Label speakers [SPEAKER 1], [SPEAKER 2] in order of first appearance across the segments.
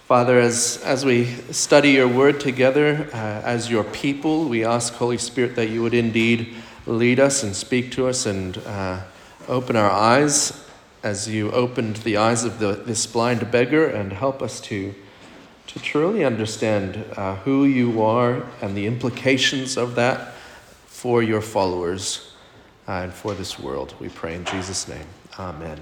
[SPEAKER 1] Father, as we study your word together as your people, we ask, Holy Spirit, that you would indeed lead us and speak to us and open our eyes as you opened the eyes of this blind beggar, and help us to truly understand who you are and the implications of that for your followers and for this world. We pray in Jesus' name. Amen.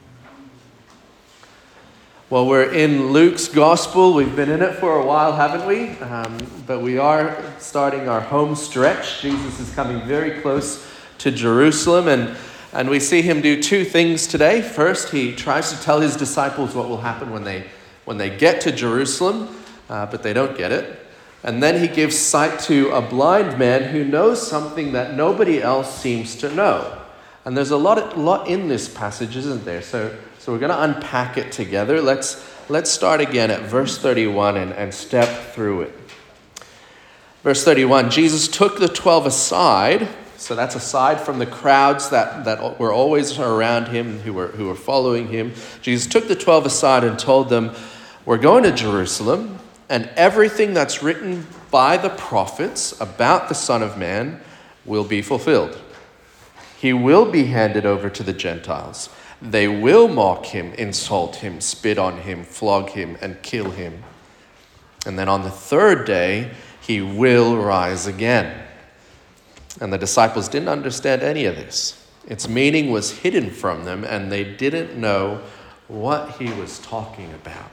[SPEAKER 1] Well, we're in Luke's gospel. We've been in it for a while, haven't we? But we are starting our home stretch. Jesus is coming very close to Jerusalem, and we see him do two things today. First, he tries to tell his disciples what will happen when they get to Jerusalem, but they don't get it. And then he gives sight to a blind man who knows something that nobody else seems to know. And there's a lot in this passage, isn't there? So we're going to unpack it together. Let's start again at verse 31 and step through it. Verse 31, Jesus took the 12 aside. So that's aside from the crowds that were always around him, who were following him. Jesus took the 12 aside and told them, "We're going to Jerusalem, and everything that's written by the prophets about the Son of Man will be fulfilled. He will be handed over to the Gentiles. They will mock him, insult him, spit on him, flog him, and kill him. And then on the third day, he will rise again." And the disciples didn't understand any of this. Its meaning was hidden from them, and they didn't know what he was talking about.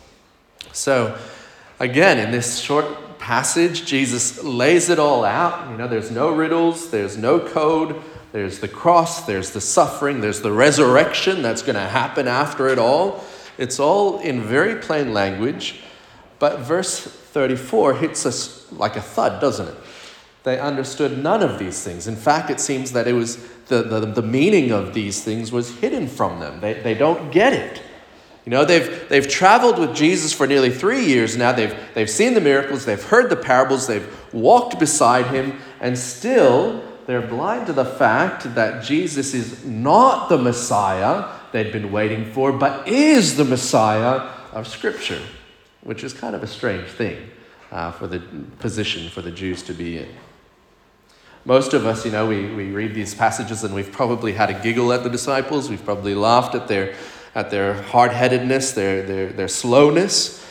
[SPEAKER 1] So, again, in this short passage, Jesus lays it all out. There's no riddles, there's no code. There's the cross, there's the suffering, there's the resurrection that's going to happen after it all. It's all in very plain language. But verse 34 hits us like a thud, doesn't it? They understood none of these things. In fact, it seems that it was the meaning of these things was hidden from them. They don't get it. They've traveled with Jesus for nearly 3 years now. They've seen the miracles, they've heard the parables, they've walked beside him, and still they're blind to the fact that Jesus is not the Messiah they'd been waiting for, but is the Messiah of Scripture, which is kind of a strange thing for the position for the Jews to be in. Most of us, we read these passages and we've probably had a giggle at the disciples. We've probably laughed at their hard-headedness, their slowness.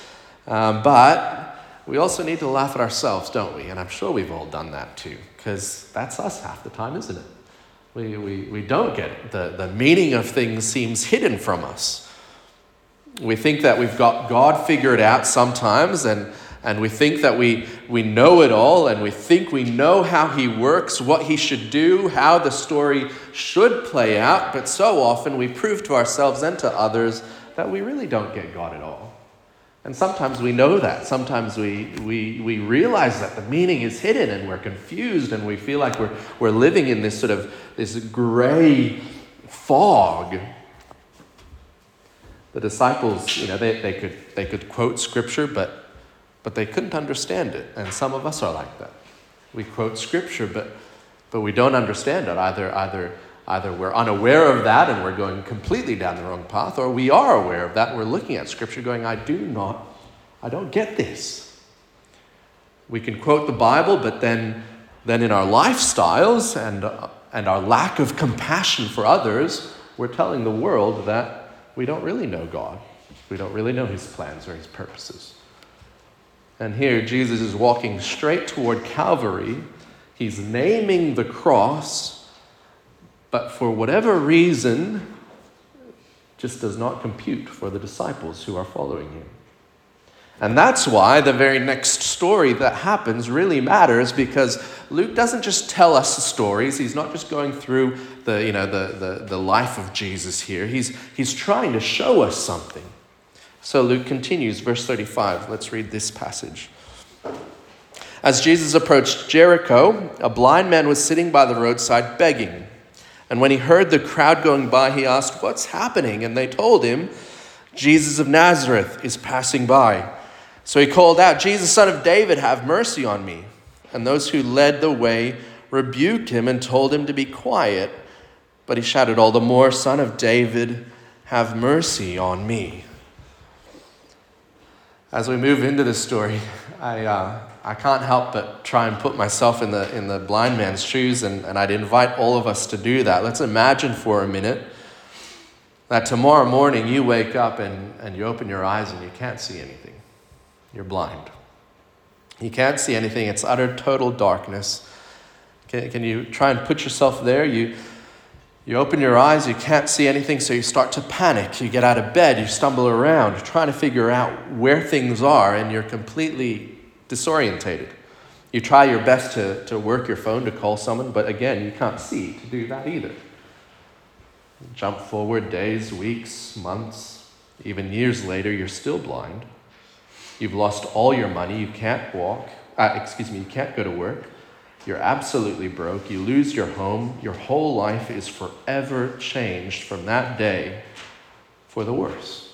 [SPEAKER 1] But we also need to laugh at ourselves, don't we? And I'm sure we've all done that too, because that's us half the time, isn't it? We don't get it. The meaning of things seems hidden from us. We think that we've got God figured out sometimes, and we think that we know it all, and we think we know how he works, what he should do, how the story should play out, but so often we prove to ourselves and to others that we really don't get God at all. And sometimes we know that. Sometimes we realize that the meaning is hidden, and we're confused, and we feel like we're living in this gray fog. The disciples, they could quote Scripture, but they couldn't understand it. And some of us are like that. We quote Scripture, but we don't understand it. Either we're unaware of that and we're going completely down the wrong path, or we are aware of that and we're looking at Scripture going, I don't get this. We can quote the Bible, but then in our lifestyles and our lack of compassion for others, we're telling the world that we don't really know God. We don't really know his plans or his purposes. And here Jesus is walking straight toward Calvary. He's naming the cross, but for whatever reason, just does not compute for the disciples who are following him. And that's why the very next story that happens really matters, because Luke doesn't just tell us the stories. He's not just going through the life of Jesus here. He's trying to show us something. So Luke continues, verse 35. Let's read this passage. As Jesus approached Jericho, a blind man was sitting by the roadside begging. And when he heard the crowd going by, he asked, "What's happening?" And they told him, "Jesus of Nazareth is passing by." So he called out, "Jesus, Son of David, have mercy on me." And those who led the way rebuked him and told him to be quiet. But he shouted all the more, "Son of David, have mercy on me." As we move into this story, I can't help but try and put myself in the blind man's shoes, and I'd invite all of us to do that. Let's imagine for a minute that tomorrow morning you wake up and you open your eyes and you can't see anything. You're blind. You can't see anything. It's utter, total darkness. Can you try and put yourself there? You open your eyes, you can't see anything, so you start to panic. You get out of bed, you stumble around, you're trying to figure out where things are, and you're completely disorientated. You try your best to work your phone to call someone, but again, you can't see to do that either. Jump forward days, weeks, months, even years later, you're still blind. You've lost all your money, you can't you can't go to work. You're absolutely broke. You lose your home. Your whole life is forever changed from that day for the worse.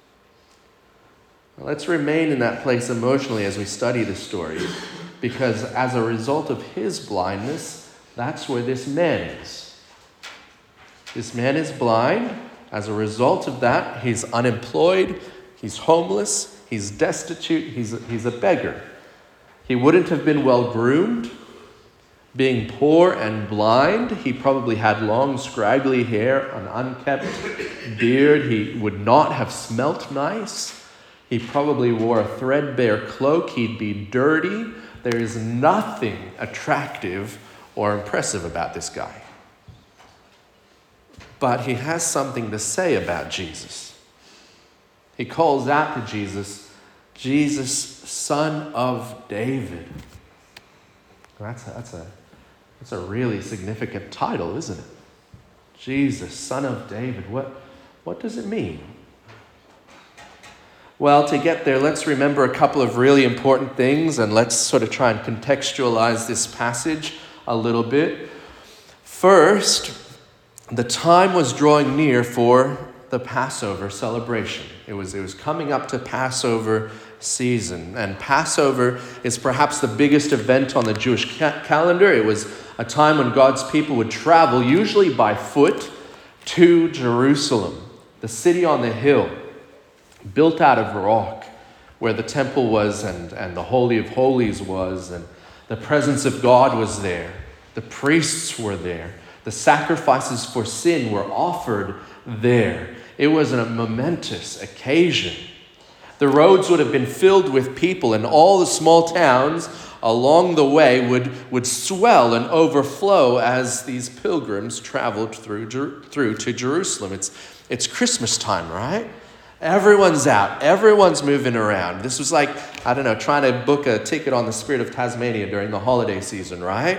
[SPEAKER 1] Now, let's remain in that place emotionally as we study this story, because as a result of his blindness, that's where this man is. This man is blind. As a result of that, he's unemployed, he's homeless, he's destitute, he's a beggar. He wouldn't have been well groomed. Being poor and blind, he probably had long, scraggly hair, an unkempt beard. He would not have smelt nice. He probably wore a threadbare cloak. He'd be dirty. There is nothing attractive or impressive about this guy. But he has something to say about Jesus. He calls out to Jesus, Jesus, Son of David. That's a really significant title, isn't it? Jesus, Son of David. What does it mean? Well, to get there, let's remember a couple of really important things, and let's sort of try and contextualize this passage a little bit. First, the time was drawing near for the Passover celebration. It was coming up to Passover season, and Passover is perhaps the biggest event on the Jewish calendar. It was a time when God's people would travel, usually by foot, to Jerusalem, the city on the hill, built out of rock, where the temple was and the Holy of Holies was, and the presence of God was there. The priests were there. The sacrifices for sin were offered there. It was a momentous occasion. The roads would have been filled with people, and all the small towns along the way would swell and overflow as these pilgrims traveled through to Jerusalem. It's Christmas time, right? Everyone's out. Everyone's moving around. This was like, trying to book a ticket on the Spirit of Tasmania during the holiday season, right?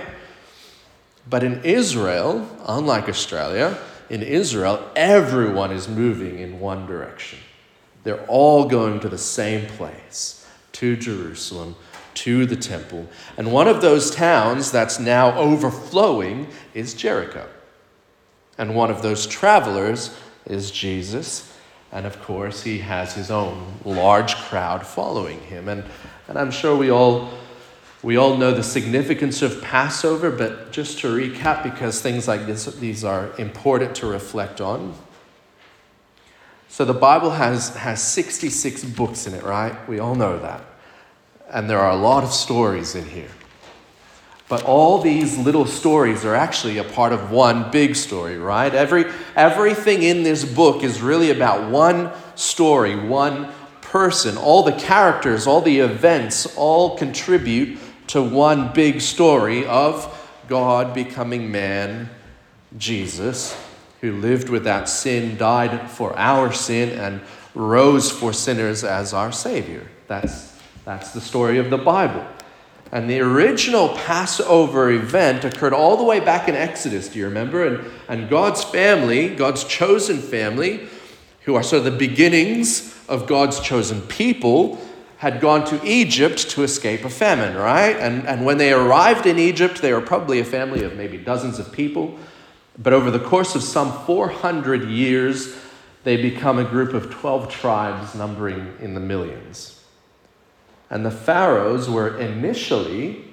[SPEAKER 1] But in Israel, unlike Australia, in Israel, everyone is moving in one direction. They're all going to the same place, to Jerusalem, to the temple. And one of those towns that's now overflowing is Jericho. And one of those travelers is Jesus. And of course, he has his own large crowd following him. And I'm sure we all know the significance of Passover, but just to recap, because things like these are important to reflect on. So the Bible has 66 books in it, right? We all know that. And there are a lot of stories in here. But all these little stories are actually a part of one big story, right? Everything in this book is really about one story, one person. All the characters, all the events, all contribute to one big story of God becoming man, Jesus, who lived without sin, died for our sin, and rose for sinners as our Savior. That's the story of the Bible. And the original Passover event occurred all the way back in Exodus, do you remember? And God's family, God's chosen family, who are sort of the beginnings of God's chosen people, had gone to Egypt to escape a famine, right? And when they arrived in Egypt, they were probably a family of maybe dozens of people. But over the course of some 400 years, they become a group of 12 tribes numbering in the millions. And the pharaohs were initially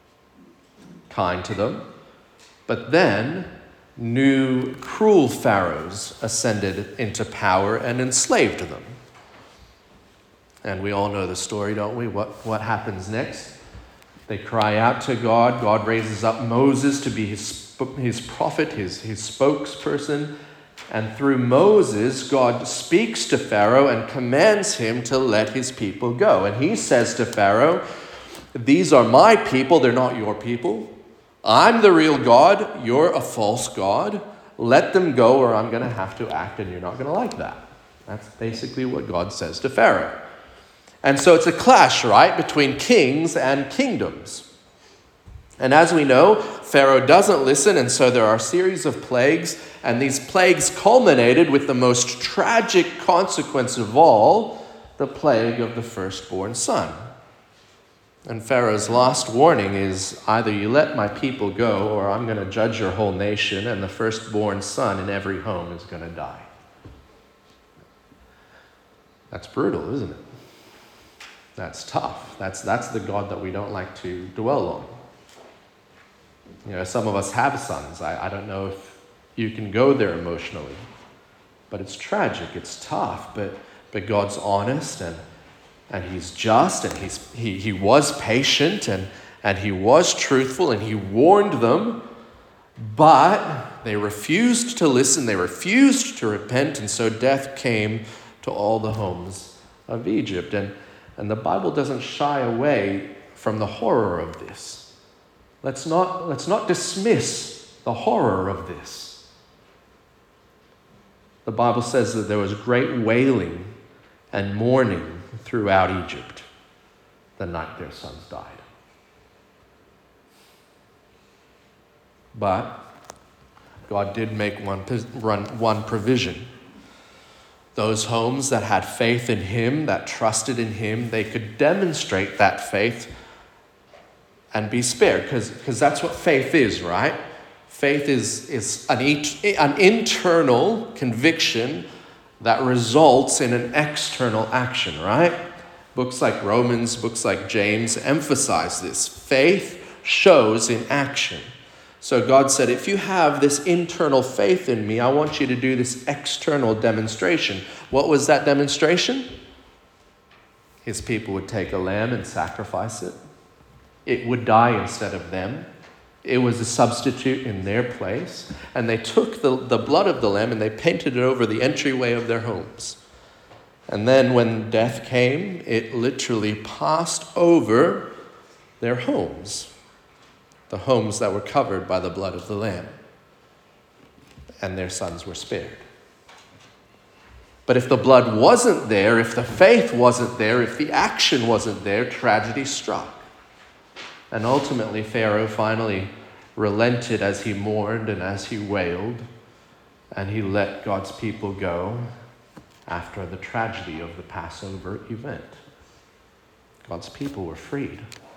[SPEAKER 1] kind to them, but then new cruel pharaohs ascended into power and enslaved them. And we all know the story, don't we? What happens next? They cry out to God. God raises up Moses to be his prophet, his spokesperson. And through Moses, God speaks to Pharaoh and commands him to let his people go. And he says to Pharaoh, "These are my people, they're not your people. I'm the real God, you're a false God. Let them go or I'm going to have to act and you're not going to like that." That's basically what God says to Pharaoh. And so it's a clash, right, between kings and kingdoms. And as we know, Pharaoh doesn't listen, and so there are a series of plagues, and these plagues culminated with the most tragic consequence of all, the plague of the firstborn son. And Pharaoh's last warning is, either you let my people go, or I'm going to judge your whole nation, and the firstborn son in every home is going to die. That's brutal, isn't it? That's tough. That's the God that we don't like to dwell on. You know, some of us have sons. I don't know if you can go there emotionally, but it's tragic. It's tough. But God's honest and He's just and He was patient and He was truthful and He warned them, but they refused to listen. They refused to repent, and so death came to all the homes of Egypt. And the Bible doesn't shy away from the horror of this. Let's not dismiss the horror of this. The Bible says that there was great wailing and mourning throughout Egypt the night their sons died. But God did make one provision. Those homes that had faith in Him, that trusted in Him, they could demonstrate that faith and be spared, because that's what faith is, right? Faith is an internal conviction that results in an external action, right? Books like Romans, books like James emphasize this. Faith shows in action. So God said, if you have this internal faith in me, I want you to do this external demonstration. What was that demonstration? His people would take a lamb and sacrifice it. It would die instead of them. It was a substitute in their place. And they took the blood of the lamb and they painted it over the entryway of their homes. And then when death came, it literally passed over their homes. The homes that were covered by the blood of the Lamb. And their sons were spared. But if the blood wasn't there, if the faith wasn't there, if the action wasn't there, tragedy struck. And ultimately, Pharaoh finally relented as he mourned and as he wailed, and he let God's people go after the tragedy of the Passover event. God's people were freed.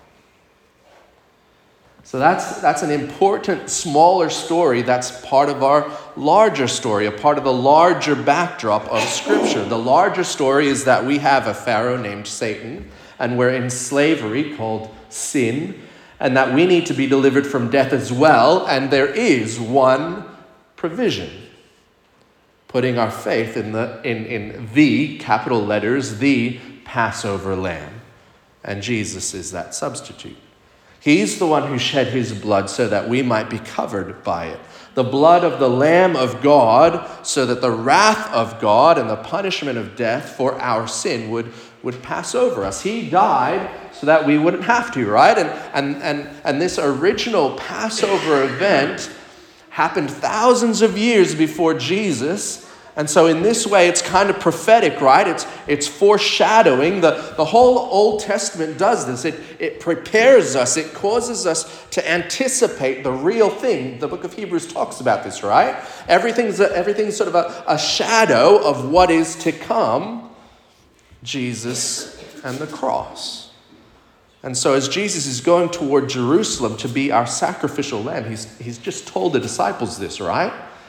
[SPEAKER 1] So that's an important, smaller story that's part of our larger story, a part of the larger backdrop of Scripture. The larger story is that we have a Pharaoh named Satan, and we're in slavery called sin, and that we need to be delivered from death as well, and there is one provision. Putting our faith in the capital letters, the Passover Lamb. And Jesus is that substitute. He's the one who shed His blood so that we might be covered by it. The blood of the Lamb of God, so that the wrath of God and the punishment of death for our sin would pass over us. He died so that we wouldn't have to, right? And this original Passover event happened thousands of years before Jesus. And so in this way, it's kind of prophetic, right? It's foreshadowing. The whole Old Testament does this. It prepares us. It causes us to anticipate the real thing. The book of Hebrews talks about this, right? Everything's sort of a shadow of what is to come. Jesus and the cross. And so as Jesus is going toward Jerusalem to be our sacrificial lamb, he's just told the disciples this, right?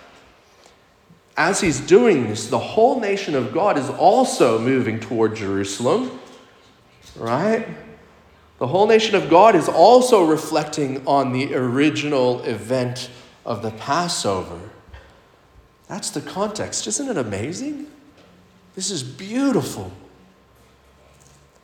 [SPEAKER 1] As he's doing this, the whole nation of God is also moving toward Jerusalem, right? The whole nation of God is also reflecting on the original event of the Passover. That's the context. Isn't it amazing? This is beautiful.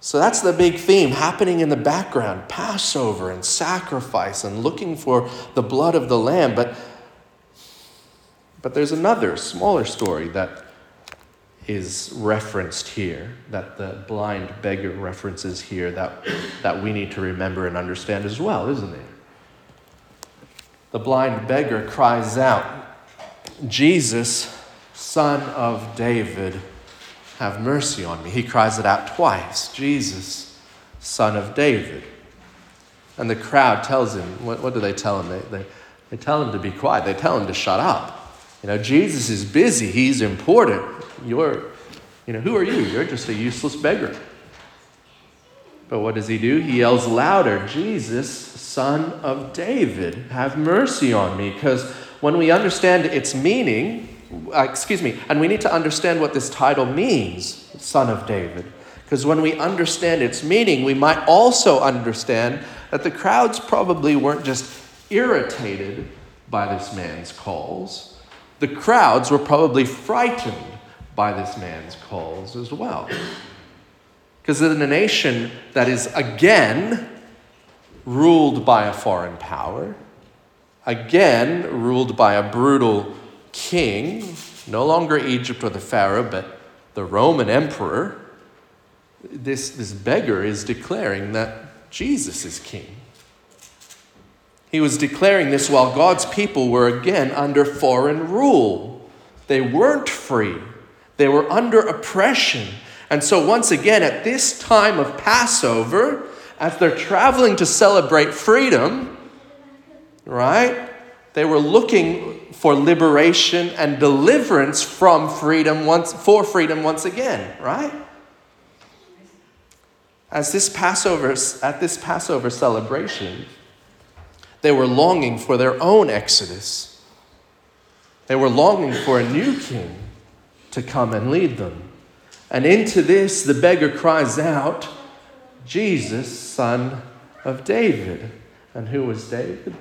[SPEAKER 1] So that's the big theme happening in the background. Passover and sacrifice and looking for the blood of the lamb. But there's another smaller story that is referenced here, that the blind beggar references here, that we need to remember and understand as well, isn't it? The blind beggar cries out, "Jesus, Son of David, have mercy on me." He cries it out twice. "Jesus, Son of David." And the crowd tells him, what do they tell him? They tell him to be quiet. They tell him to shut up. Jesus is busy. He's important. Who are you? You're just a useless beggar. But what does he do? He yells louder, "Jesus, Son of David, have mercy on me." Because when we understand its meaning, and we need to understand what this title means, Son of David. Because when we understand its meaning, we might also understand that the crowds probably weren't just irritated by this man's calls. The crowds were probably frightened by this man's calls as well. Because in a nation that is again ruled by a foreign power, again ruled by a brutal king, no longer Egypt or the Pharaoh, but the Roman emperor, this beggar is declaring that Jesus is king. He was declaring this while God's people were again under foreign rule. They weren't free. They were under oppression. And so once again, at this time of Passover, as they're traveling to celebrate freedom, right? They were looking for liberation and deliverance from freedom for freedom once again, right? At this Passover celebration, they were longing for their own exodus. They were longing for a new king to come and lead them. And into this, the beggar cries out, "Jesus, Son of David." And who was David?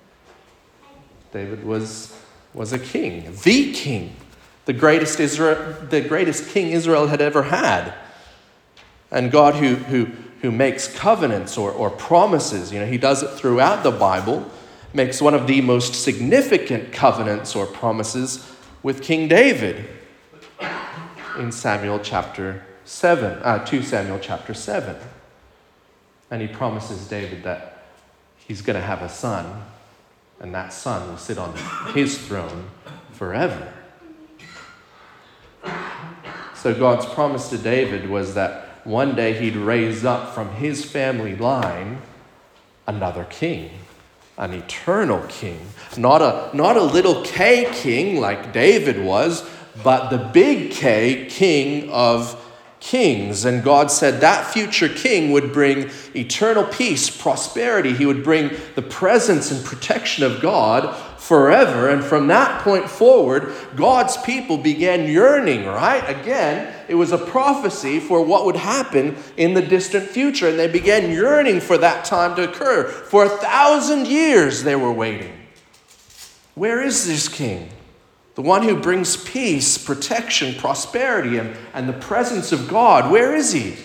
[SPEAKER 1] David was a king, the greatest king Israel had ever had. And God who makes covenants or promises, he does it throughout the Bible, makes one of the most significant covenants or promises with King David in 2 Samuel chapter 7. And he promises David that he's going to have a son, and that son will sit on his throne forever. So God's promise to David was that one day he'd raise up from his family line another king, an eternal king. Not a little K king like David was, but the big K, King of Kings. And God said that future king would bring eternal peace, prosperity. He would bring the presence and protection of God forever. And from that point forward, God's people began yearning, right? Again, it was a prophecy for what would happen in the distant future. And they began yearning for that time to occur. For 1,000 years they were waiting. Where is this king? The one who brings peace, protection, prosperity, and the presence of God. Where is he?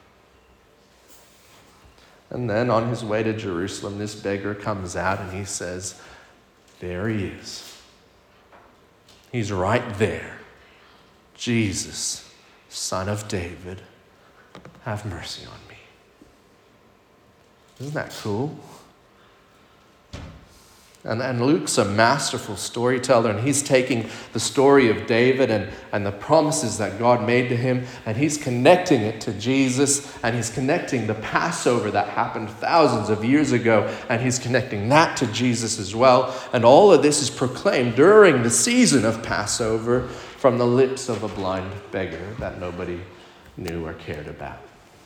[SPEAKER 1] And then on his way to Jerusalem, this beggar comes out and he says, there he is. He's right there. Jesus, Son of David, have mercy on me. Isn't that cool? And Luke's a masterful storyteller, and he's taking the story of David and the promises that God made to him, and he's connecting it to Jesus, and he's connecting the Passover that happened thousands of years ago, and he's connecting that to Jesus as well. And all of this is proclaimed during the season of Passover from the lips of a blind beggar that nobody knew or cared about.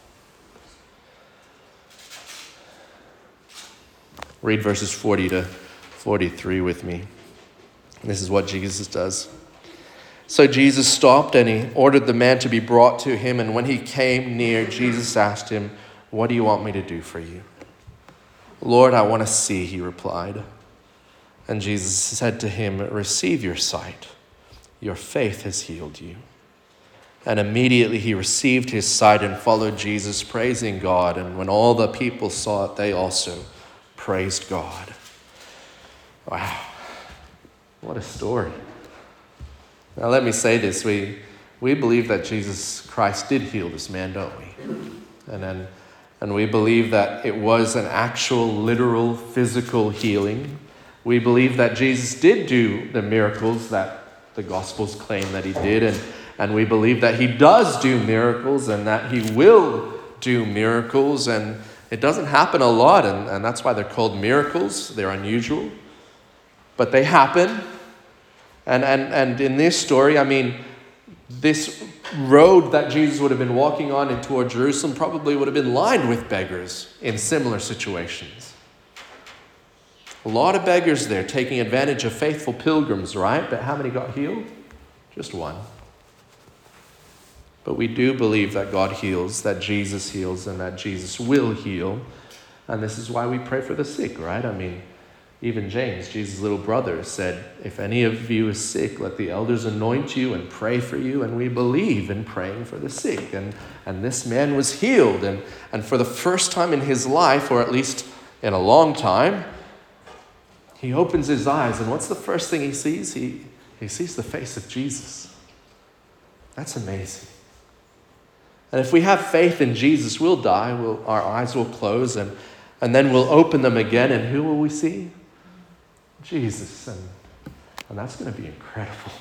[SPEAKER 1] Read verses 40 to 43 with me. This is what Jesus does. So Jesus stopped and he ordered the man to be brought to him. And when he came near, Jesus asked him, what do you want me to do for you? Lord, I want to see, he replied. And Jesus said to him, receive your sight. Your faith has healed you. And immediately he received his sight and followed Jesus, praising God. And when all the people saw it, they also praised God. Wow. What a story. Now let me say this. We believe that Jesus Christ did heal this man, don't we? And we believe that it was an actual, literal, physical healing. We believe that Jesus did do the miracles that the Gospels claim that he did. And we believe that he does do miracles and that he will do miracles. And it doesn't happen a lot, and that's why they're called miracles. They're unusual. But they happen. And in this story, I mean, this road that Jesus would have been walking on in toward Jerusalem probably would have been lined with beggars in similar situations. A lot of beggars there taking advantage of faithful pilgrims, right? But how many got healed? Just one. But we do believe that God heals, that Jesus heals, and that Jesus will heal. And this is why we pray for the sick, right? I mean, even James, Jesus' little brother, said, if any of you is sick, let the elders anoint you and pray for you. And we believe in praying for the sick. And this man was healed. And for the first time in his life, or at least in a long time, he opens his eyes. And what's the first thing he sees? He sees the face of Jesus. That's amazing. And if we have faith in Jesus, we'll die, our eyes will close, and then we'll open them again, and who will we see? Jesus. And that's going to be incredible.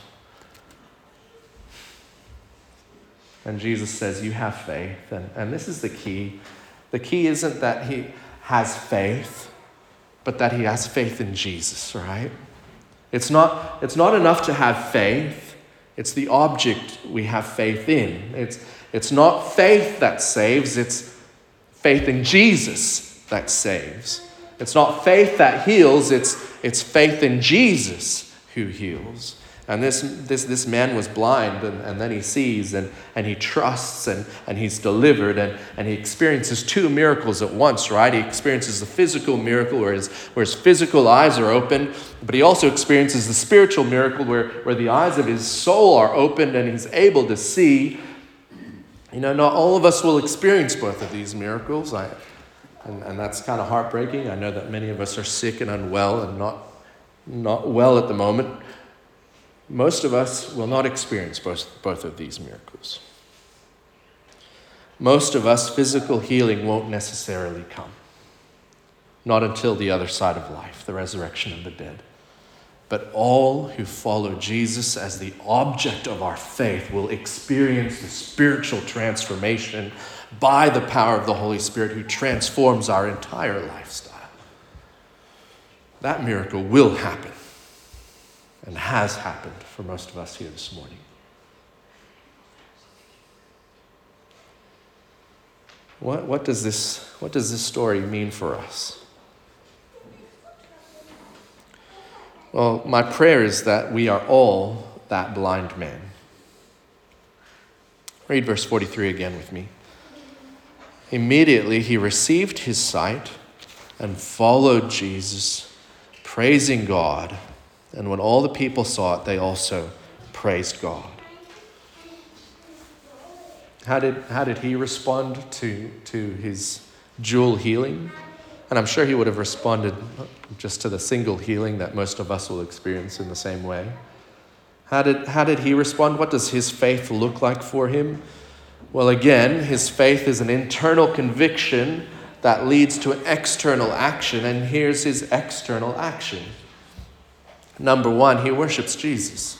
[SPEAKER 1] And Jesus says, you have faith. And this is the key. The key isn't that he has faith, but that he has faith in Jesus, right? It's not enough to have faith. It's the object we have faith in. It's not faith that saves, it's faith in Jesus that saves. It's not faith that heals, it's faith in Jesus who heals. And this man was blind, and then he sees, and he trusts, and he's delivered, and he experiences two miracles at once, right? He experiences the physical miracle where his physical eyes are open, but he also experiences the spiritual miracle where the eyes of his soul are opened and he's able to see. You know, not all of us will experience both of these miracles, and that's kind of heartbreaking. I know that many of us are sick and unwell and not well at the moment. Most of us will not experience both of these miracles. Most of us, physical healing won't necessarily come. Not until the other side of life, the resurrection of the dead. But all who follow Jesus as the object of our faith will experience the spiritual transformation by the power of the Holy Spirit who transforms our entire lifestyle. That miracle will happen and has happened for most of us here this morning. What does this story mean for us? Well, my prayer is that we are all that blind man. Read verse 43 again with me. Immediately he received his sight and followed Jesus, praising God. And when all the people saw it, they also praised God. How did he respond to his dual healing? And I'm sure he would have responded just to the single healing that most of us will experience in the same way. How did he respond? What does his faith look like for him? Well, again, his faith is an internal conviction that leads to an external action. And here's his external action. Number one, he worships Jesus.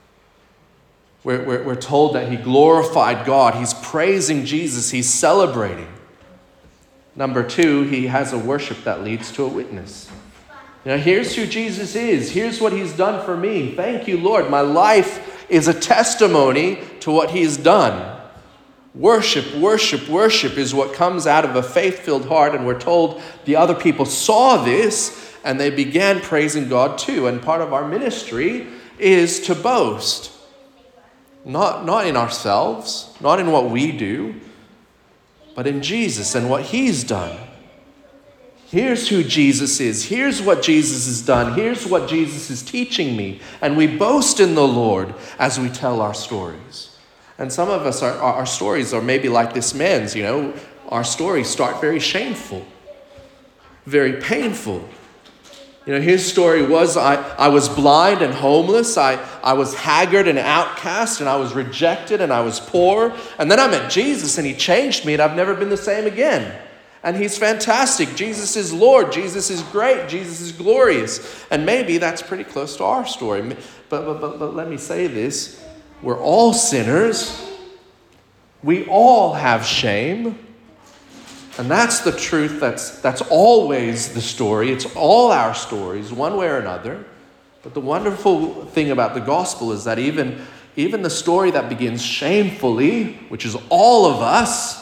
[SPEAKER 1] We're told that he glorified God. He's praising Jesus. He's celebrating. Number two, he has a worship that leads to a witness. Now, here's who Jesus is. Here's what he's done for me. Thank you, Lord. My life is a testimony to what he's done. Worship, worship, worship is what comes out of a faith-filled heart. And we're told the other people saw this and they began praising God too. And part of our ministry is to boast. Not in ourselves, not in what we do, but in Jesus and what he's done. Here's who Jesus is. Here's what Jesus has done. Here's what Jesus is teaching me. And we boast in the Lord as we tell our stories. And some of us, our stories are maybe like this man's, Our stories start very shameful, very painful. His story was, I was blind and homeless. I was haggard and outcast, and I was rejected, and I was poor. And then I met Jesus, and he changed me, and I've never been the same again. And he's fantastic. Jesus is Lord. Jesus is great. Jesus is glorious. And maybe that's pretty close to our story. But let me say this. We're all sinners. We all have shame. And that's the truth. That's always the story. It's all our stories, one way or another. But the wonderful thing about the gospel is that even the story that begins shamefully, which is all of us,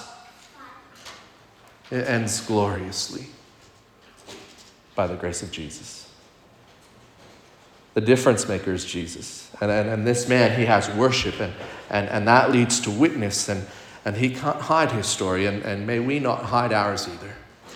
[SPEAKER 1] it ends gloriously by the grace of Jesus. The difference maker is Jesus. And this man, he has worship, and that leads to witness, and he can't hide his story, and may we not hide ours either.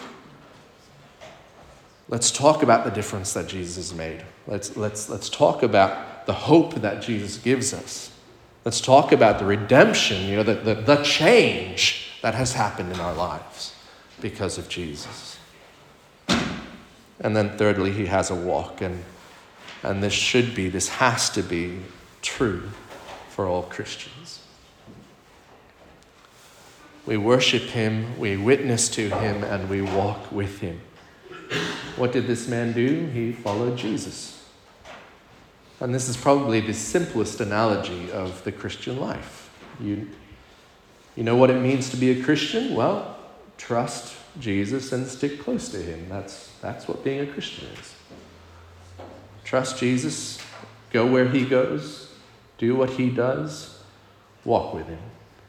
[SPEAKER 1] Let's talk about the difference that Jesus made. Let's talk about the hope that Jesus gives us. Let's talk about the redemption, the change that has happened in our lives because of Jesus. And then thirdly, he has a walk, and this has to be true for all Christians. We worship him, we witness to him, and we walk with him. What did this man do? He followed Jesus. And this is probably the simplest analogy of the Christian life. You know what it means to be a Christian? Well, trust Jesus and stick close to him. That's what being a Christian is. Trust Jesus, go where he goes, do what he does, walk with him.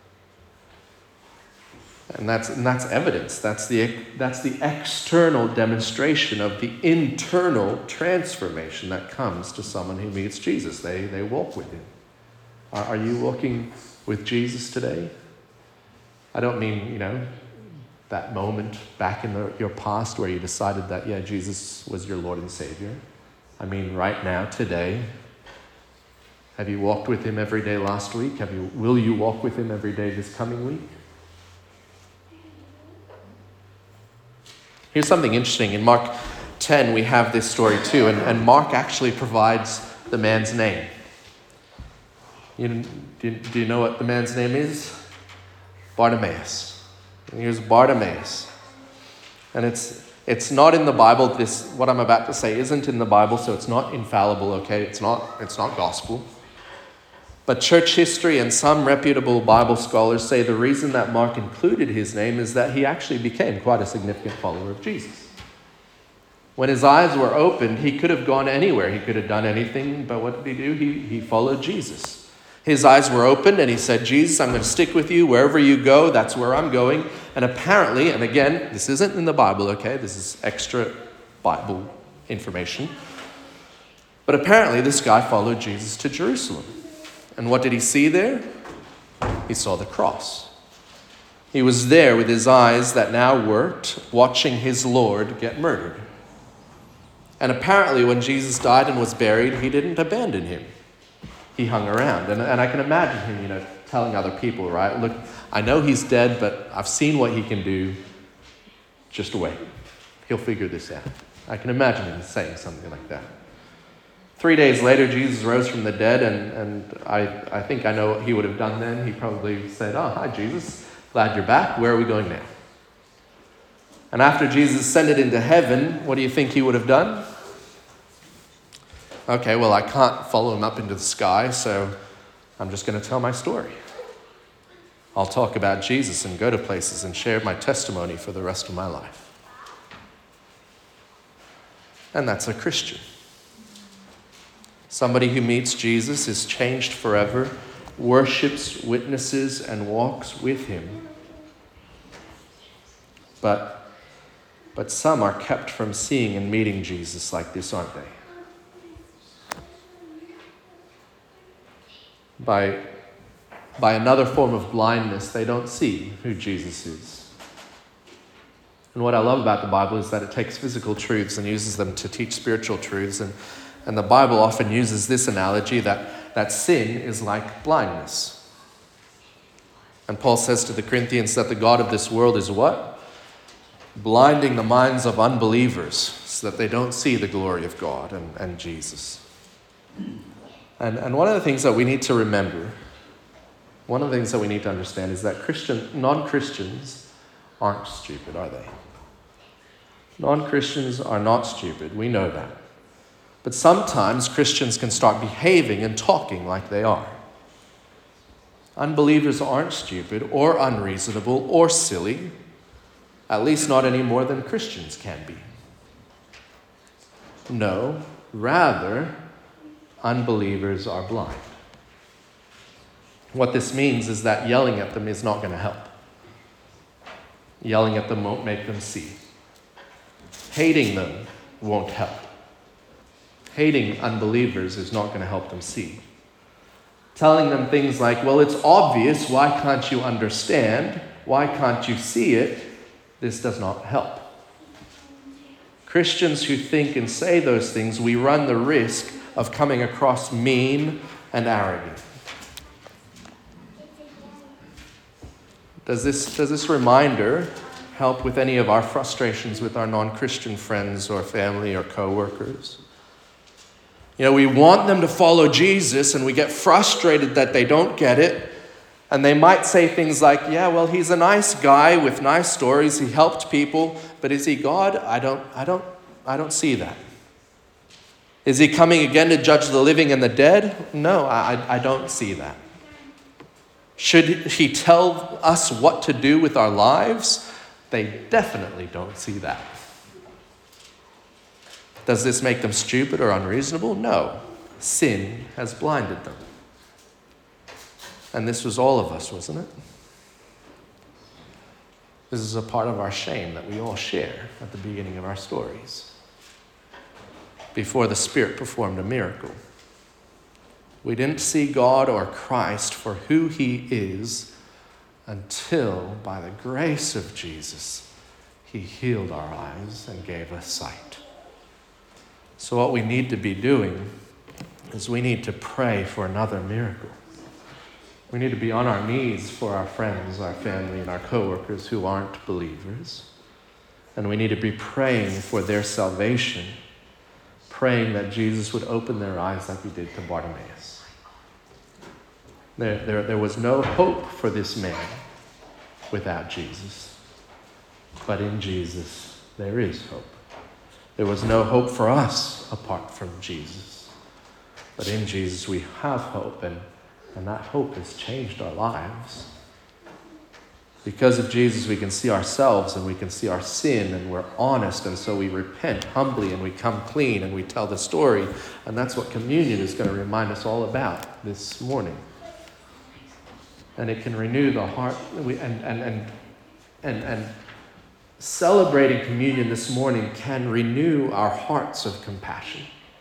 [SPEAKER 1] And that's evidence. That's the external demonstration of the internal transformation that comes to someone who meets Jesus. They walk with him. Are you walking with Jesus today? I don't mean, that moment back in your past where you decided that, Jesus was your Lord and Savior. I mean right now, today. Have you walked with him every day last week? Will you walk with him every day this coming week? Here's something interesting. In Mark 10, we have this story too, and Mark actually provides the man's name. Do you know what the man's name is? Bartimaeus. And here's Bartimaeus. And it's not in the Bible. What I'm about to say isn't in the Bible, so it's not infallible, okay? It's not gospel. But church history and some reputable Bible scholars say the reason that Mark included his name is that he actually became quite a significant follower of Jesus. When his eyes were opened, he could have gone anywhere. He could have done anything, but what did he do? He followed Jesus. His eyes were opened and he said, Jesus, I'm going to stick with you. Wherever you go, that's where I'm going. And apparently, and again, this isn't in the Bible, okay? This is extra Bible information. But apparently this guy followed Jesus to Jerusalem. And what did he see there? He saw the cross. He was there with his eyes that now worked, watching his Lord get murdered. And apparently when Jesus died and was buried, he didn't abandon him. He hung around. And I can imagine him, telling other people, right? Look, I know he's dead, but I've seen what he can do. Just wait. He'll figure this out. I can imagine him saying something like that. 3 days later, Jesus rose from the dead, and I think I know what he would have done then. He probably said, oh, hi, Jesus. Glad you're back. Where are we going now? And after Jesus ascended into heaven, what do you think he would have done? Okay, well, I can't follow him up into the sky, so I'm just going to tell my story. I'll talk about Jesus and go to places and share my testimony for the rest of my life. And that's a Christian. Somebody who meets Jesus is changed forever, worships, witnesses, and walks with him. But some are kept from seeing and meeting Jesus like this, aren't they? By another form of blindness, they don't see who Jesus is. And what I love about the Bible is that it takes physical truths and uses them to teach spiritual truths. And the Bible often uses this analogy that sin is like blindness. And Paul says to the Corinthians that the God of this world is what? Blinding the minds of unbelievers so that they don't see the glory of God and Jesus. And one of the things that we need to remember, one of the things that we need to understand is that non-Christians aren't stupid, are they? Non-Christians are not stupid. We know that. But sometimes Christians can start behaving and talking like they are. Unbelievers aren't stupid or unreasonable or silly, at least not any more than Christians can be. No, rather, unbelievers are blind. What this means is that yelling at them is not going to help. Yelling at them won't make them see. Hating them won't help. Hating unbelievers is not going to help them see. Telling them things like, well, it's obvious, why can't you understand? Why can't you see it? This does not help. Christians who think and say those things, we run the risk of coming across mean and arrogant. Does this reminder help with any of our frustrations with our non-Christian friends or family or co-workers? We want them to follow Jesus and we get frustrated that they don't get it. And they might say things like, yeah, well, he's a nice guy with nice stories. He helped people, but is he God? I don't see that. Is he coming again to judge the living and the dead? No, I don't see that. Should he tell us what to do with our lives? They definitely don't see that. Does this make them stupid or unreasonable? No. Sin has blinded them. And this was all of us, wasn't it? This is a part of our shame that we all share at the beginning of our stories. Before the Spirit performed a miracle. We didn't see God or Christ for who he is until, by the grace of Jesus, he healed our eyes and gave us sight. So what we need to be doing is we need to pray for another miracle. We need to be on our knees for our friends, our family, and our coworkers who aren't believers. And we need to be praying for their salvation, praying that Jesus would open their eyes like he did to Bartimaeus. There was no hope for this man without Jesus. But in Jesus, there is hope. There was no hope for us apart from Jesus. But in Jesus, we have hope, and that hope has changed our lives. Because of Jesus, we can see ourselves and we can see our sin, and we're honest, and so we repent humbly and we come clean and we tell the story. And that's what communion is going to remind us all about this morning. And it can renew the heart, and celebrating communion this morning can renew our hearts of compassion.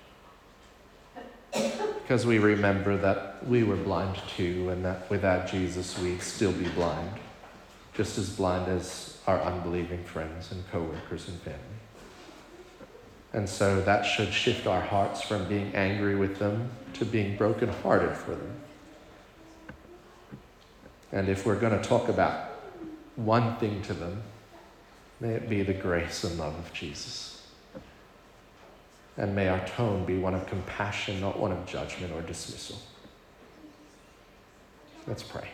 [SPEAKER 1] Because we remember that we were blind too, and that without Jesus we'd still be blind. Just as blind as our unbelieving friends and co-workers and family. And so that should shift our hearts from being angry with them to being brokenhearted for them. And if we're going to talk about one thing to them, may it be the grace and love of Jesus. And may our tone be one of compassion, not one of judgment or dismissal. Let's pray.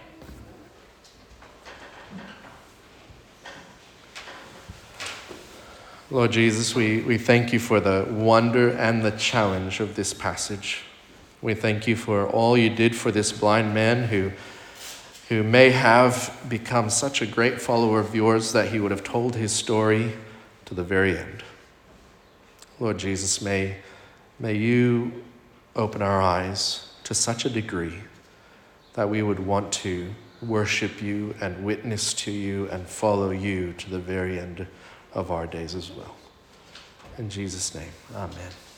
[SPEAKER 1] Lord Jesus, we thank you for the wonder and the challenge of this passage. We thank you for all you did for this blind man who may have become such a great follower of yours that he would have told his story to the very end. Lord Jesus, may you open our eyes to such a degree that we would want to worship you and witness to you and follow you to the very end of our days as well. In Jesus' name, amen.